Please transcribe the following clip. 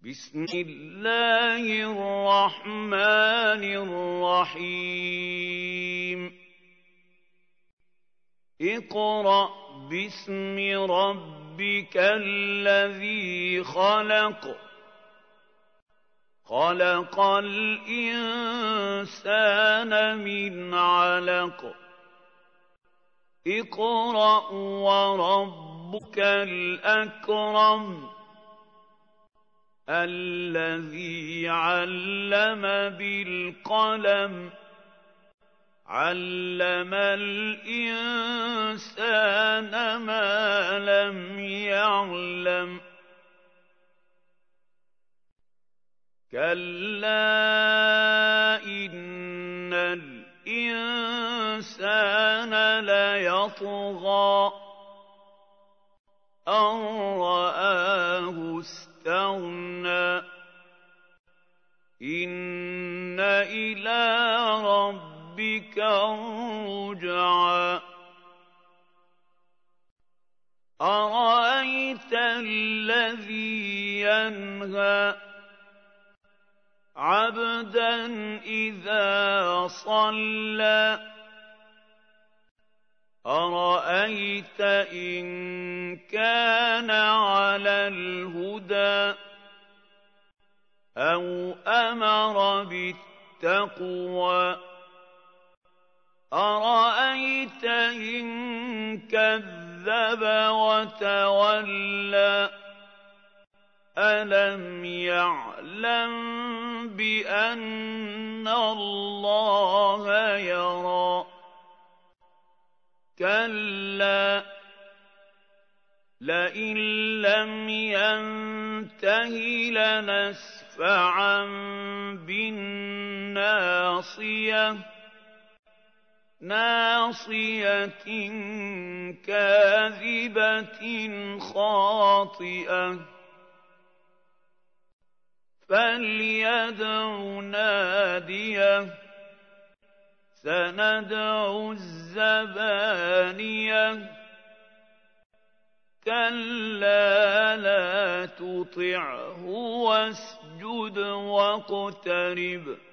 بسم الله الرحمن الرحيم اقرأ باسم ربك الذي خلق خلق الإنسان من علق اقرأ وربك الأكرم الذي علم بالقلم علم الإنسان ما لم يعلم كلا إن الإنسان ليطغى أن رآه استغنى إن إلى ربك الرجعى أرأيت الذي ينهى عبدا إذا صلى أرأيت إن كان على الهدى أو أمر بالتقوى أرأيت إن كذب وتولى ألم يعلم بأن الله يرى كلا لئن لم ينته لنسفعا بالناصية ناصية كاذبة خاطئة فليدع ناديه سندع الزبانية كلا لا تطعه واسجد واقترب